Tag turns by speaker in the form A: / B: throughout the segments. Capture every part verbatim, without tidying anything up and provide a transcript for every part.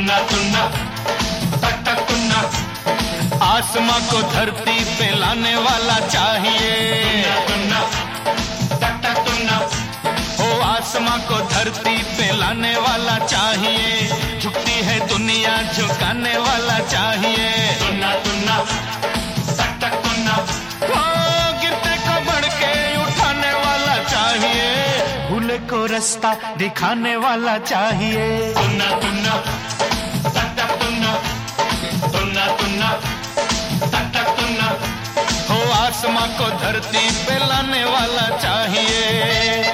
A: तुन्ना तुन्ना टक टक तुन्ना।
B: आसमां को धरती पे लाने वाला चाहिए।
A: तुन्ना तुन्ना टक टक तुन्ना।
B: ओ आसमां को धरती पे लाने वाला चाहिए। झुकती है दुनिया झुकाने वाला चाहिए।
A: तुन्ना तुन्ना टक टक तुन्ना।
B: ओ गिरते को बढ़ के उठाने वाला चाहिए। भूले को रास्ता दिखाने वाला चाहिए।
A: तुन्ना तुन्ना टक टक तुन्ना। तुन्ना तुन्ना टक टक तुन्ना।
B: हो आसमां को धरती पे लाने वाला चाहिए।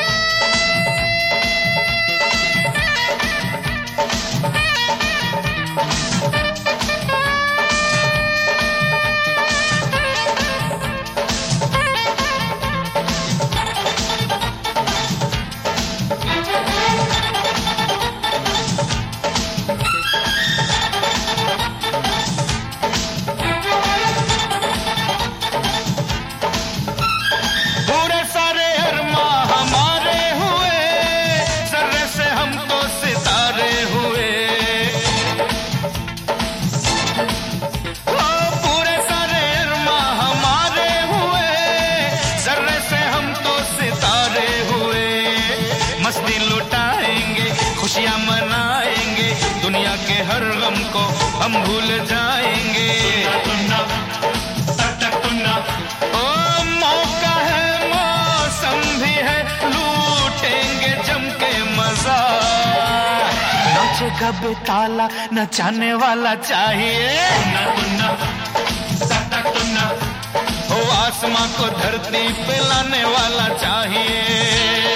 B: मस्ती लुटाएंगे खुशियां मनाएंगे। दुनिया के हर गम को हम भूल जाएंगे।
A: तुन्ना टक टक तुन्ना।
B: ओ मौका है मौसम भी है लूटेंगे जम के मजा। नाचेगा बेताला नचाने वाला चाहिए।
A: तुन्ना टक टक तुन्ना।
B: ओ आसमां को धरती पे लाने वाला चाहिए।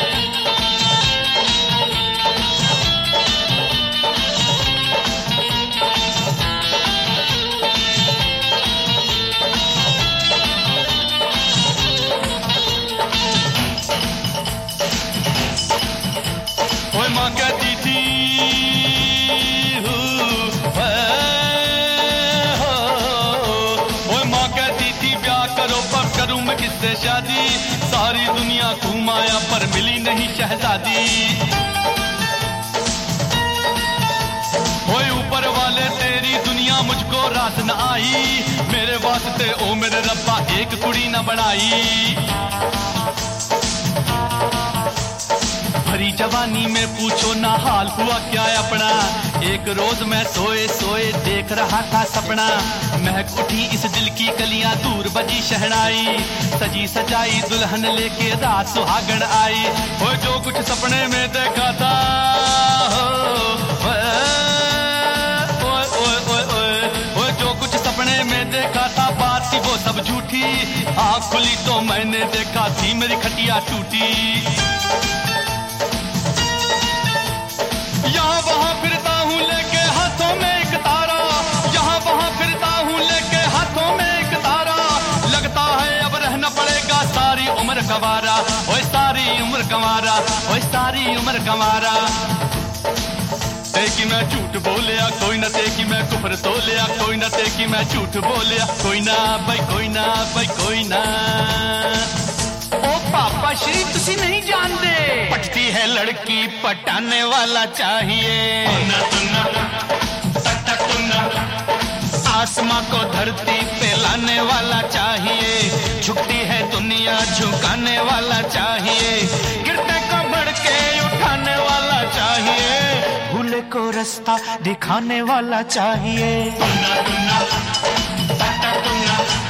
B: ओए माँ कहती थी ओए माँ कहती थी ब्याह करो पर करूं मैं किससे शादी। सारी दुनिया घूम आया पर मिली नहीं शहजादी। ओए ऊपर वाले तेरी दुनिया मुझको रास न आई। मेरे वास्ते ओ मेरे रब्बा एक कुड़ी न बनाई। भरी जवानी में पूछो ना हाल हुआ क्या अपना। एक रोज मैं सोए सोए देख रहा था सपना। महक उठी इस दिल की कलियां दूर बजी शहनाई। सजी सजाई दुल्हन लेके रात सुहागन आई। वो जो कुछ सपने में देखा था वो जो कुछ सपने में देखा था बात थी वो सब झूठी। आँख खुली तो मैंने देखा थी मेरी खटिया टूटी। यहाँ वहाँ फिरता हूँ लेके हाथों में एक तारा। यहाँ वहाँ फिरता हूँ लेके हाथों में एक तारा। लगता है अब रहना पड़ेगा सारी उम्र गंवारा। ओए सारी उम्र गंवारा। ओए सारी उम्र गंवारा। देखी मैं झूठ बोलिया कोई ना। देखी मैं कुफर तोलिया कोई ना। देखी मैं झूठ बोलिया कोई ना भाई कोई ना भाई कोई ना। ओ पापा श्री तुसी नहीं जानते। पटती है लड़की पटाने वाला चाहिए।
A: तुन्ना तुन्ना टक टक तुन्ना।
B: आसमां को धरती पे लाने वाला चाहिए। झुकती है दुनिया झुकाने वाला चाहिए। गिरते को बढ़ के उठाने वाला चाहिए। भूले को रास्ता दिखाने वाला चाहिए।
A: तुन्ना तुन्ना टक टक तुन्ना।